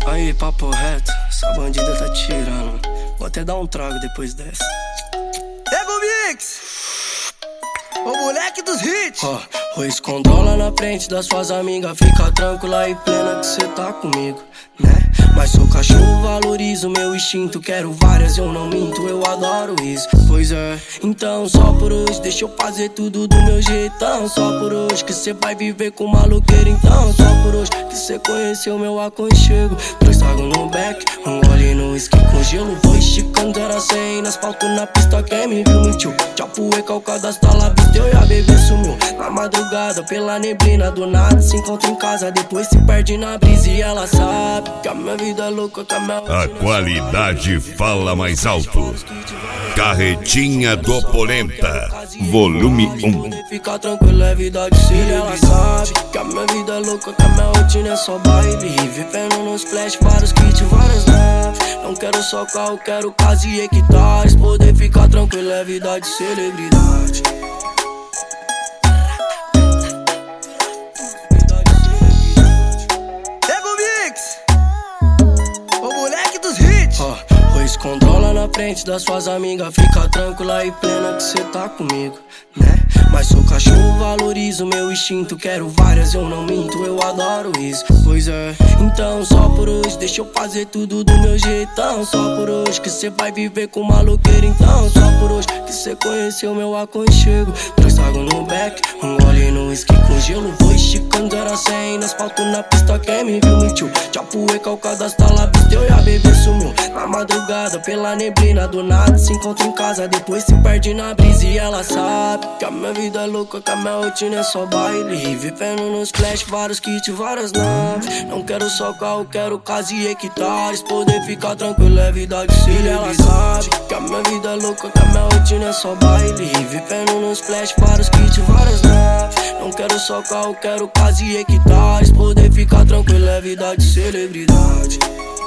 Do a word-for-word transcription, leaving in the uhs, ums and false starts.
Aí, papo reto, essa bandida tá tirando. Vou até dar um trago depois dessa. Ego Mix, o moleque dos hits. Ó, oh, escondola na frente das suas amigas. Fica tranquila e plena que cê tá comigo, né? Mas sou cachorro, valorizo meu instinto. Quero várias, eu não minto, eu adoro isso. Pois é, então só por hoje deixa eu fazer tudo do meu jeitão. Só por hoje que cê vai viver com maloqueiro. Então só por hoje que cê conheceu meu aconchego. Dois tragos no back, um gole no whisky com gelo. Vou esticando zero a cem nas pautas na pista. Quem me viu mentiu, Tchapuê, calcada, tá lá, bateu e a bebê sumiu. Na madrugada, pela neblina, do nada se encontra em casa. Depois se perde na brisa e ela sabe que a minha vida é louca, que a minha A qualidade fala mais alto. Carretinha do Polenta, volume um. Fica tranquilo, é vida de filha. Ela sabe que a minha vida é louca, que a minha rotina é só baile. Vivendo no splash, vários kits, várias naves. Não quero só carro, quero casa e hectares. Poder ficar tranquilo, é vida de celebridade. Controla na frente das suas amigas. Fica tranquila e plena que cê tá comigo, né? Mas sou cachorro, valorizo meu instinto. Quero várias, eu não minto, eu adoro isso. Pois é, então só por hoje deixa eu fazer tudo do meu jeitão. Só por hoje que cê vai viver com maloqueiro. Então só por hoje que cê conheceu meu aconchego. Dois tragos no back, um gole no whisky com gelo. Vou esticando zero a cem nas pautas na pista. Quem me viu mentiu, Tchapuê, calcada, tá lá, bateu e a bebê sumiu. Na madrugada, pela neblina, do nada se encontra em casa. Depois se perde na brisa e ela sabe que a minha vida é louca, que a minha rotina é só baile. Vivendo no splash, vários kits, várias naves. Não quero só carro, quero casa e hectares. Poder ficar tranquilo, é vida de filha. Ela sabe que a minha vida é louca, que a minha rotina é só baile. Vivendo no splash, vários kits, várias naves. Não quero só carro, quero casa e hectares. Poder ficar tranquilo, é vida de celebridade.